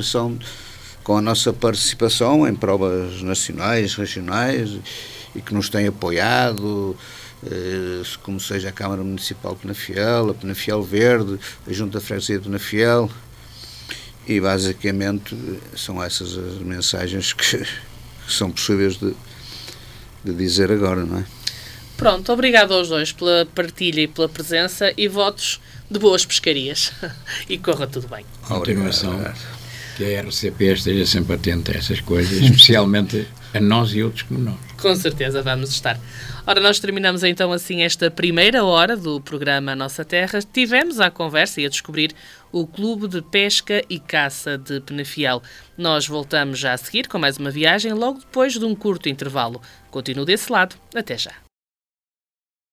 a nossa participação em provas nacionais, regionais, e que nos têm apoiado, como seja a Câmara Municipal de Penafiel, a Penafiel Verde, a Junta de Freguesia de Penafiel. E basicamente são essas as mensagens que são possíveis de dizer agora, não é? Pronto, obrigado aos 2 pela partilha e pela presença, e votos de boas pescarias. E corra tudo bem. Continuação, que a RCP esteja sempre atenta a essas coisas, especialmente a nós e outros como nós. Com certeza vamos estar. Ora, nós terminamos então assim esta primeira hora do programa Nossa Terra. Tivemos a conversa e a descobrir o Clube de Pesca e Caça de Penafiel. Nós voltamos já a seguir com mais uma viagem, logo depois de um curto intervalo. Continuo desse lado. Até já.